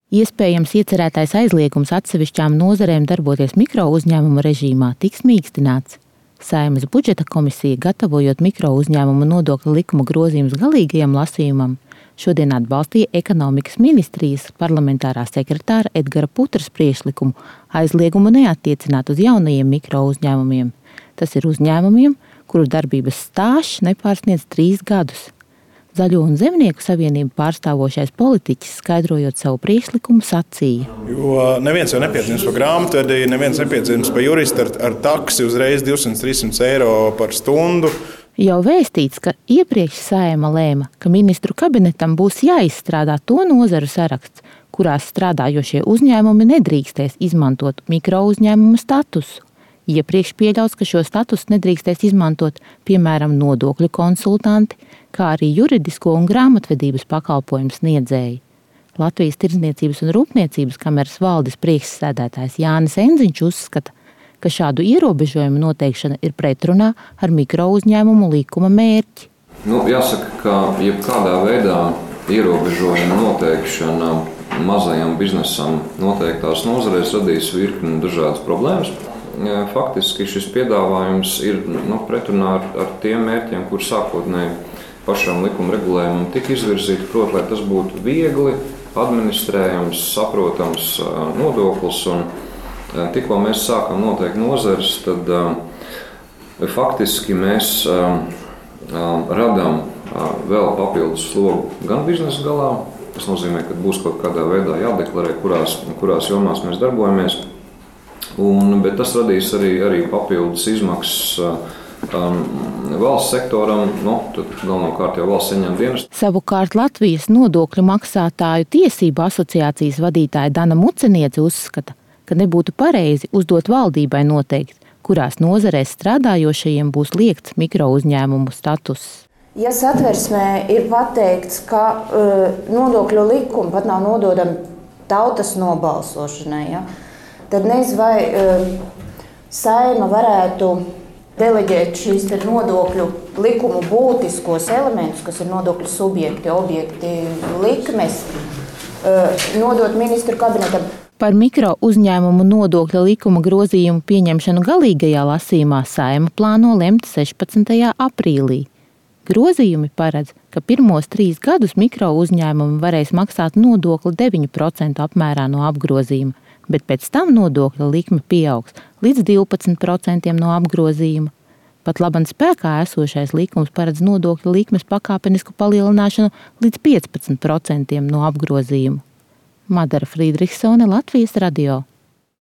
Iespējams, iecerētais aizliegums atsevišķām nozarēm darboties mikrouzņēmumu režīmā tiks mīkstināts. Saeimas budžeta komisija, gatavojot mikrouzņēmumu nodokļa likuma grozījumus galīgajam lasījumam, šodien atbalstīja ekonomikas ministrijas parlamentārā sekretāra Edgara Putras priekšlikumu aizliegumu neattiecināt uz jaunajiem mikrouzņēmumiem. Tas ir uzņēmumiem, kuru darbības stāžs nepārsniedz 3 gadus. Zaļo un Zemnieku savienību pārstāvošais politiķis, skaidrojot savu priekšlikumu, sacīja. Jo neviens jau nepiedzims par grāmatvedēju, neviens nepiedzims par juristu ar taksi uzreiz 200-300 eiro par stundu. Jau vēstīts, ka iepriekš Saeima lēma, ka ministru kabinetam būs jāizstrādā to nozaru saraksts, kurās strādājošie uzņēmumi nedrīkstēs izmantot mikrouzņēmumu statusu. Iepriekš pieļauts, ka šo statusu nedrīkstēs izmantot, piemēram, nodokļu konsultanti, kā arī juridisko un grāmatvedības pakalpojumu sniedzēji. Latvijas Tirdzniecības un Rūpniecības kameras valdes priekšsēdētājs Jānis Enziņš uzskata, ka šādu ierobežojumu noteikšana ir pretrunā ar mikrouzņēmumu likuma mērķi. Jāsaka, ka jebkādā veidā ierobežojuma noteikšana mazajam biznesam noteiktās nozarēs radīs virkni dažādas problēmas. Faktiski šis piedāvājums ir pretrunā ar tiem mērķiem, kur sākotnēji pašam likuma regulējumam tika izvirzīti, proti, lai tas būtu viegli, administrējams, saprotams nodoklis. Tikko mēs sākam noteikt nozares, tad faktiski mēs radām vēl papildus slogu gan biznesa galā. Tas nozīmē, ka būs kaut kādā veidā jādeklarē, kurās jomās mēs darbojamies. Bet tas radīs arī papildus izmaksas valsts sektoram, tad galvenokārt jau valsts ieņem dienestu. Savukārt Latvijas nodokļu maksātāju tiesību asociācijas vadītāja Dana Muceniece uzskata, ka nebūtu pareizi uzdot valdībai noteikt, kurās nozarēs strādājošajiem būs liegts mikrouzņēmumu status. Ja Satversmē ir pateikts, ka nodokļu likumi pat nav nododami tautas nobalsošanai, tad nezinu, vai Saeima varētu deleģēt šīs nodokļu likumu būtiskos elementus, kas ir nodokļu subjekti, objekti, likmes, nodot ministru kabinetam. Par mikrouzņēmumu nodokļa likuma grozījumu pieņemšanu galīgajā lasījumā Saeima plāno lemt 16. aprīlī. Grozījumi paredz, ka pirmos 3 gadus mikrouzņēmumi varēs maksāt nodokli 9% apmērā no apgrozījuma, bet pēc tam nodokļa likme pieaugs līdz 12% no apgrozījuma. Pat labam spēkā esošais likums paredz nodokļa likmes pakāpenisku palielināšanu līdz 15% no apgrozījuma. Madara Frīdrihsone, Latvijas radio.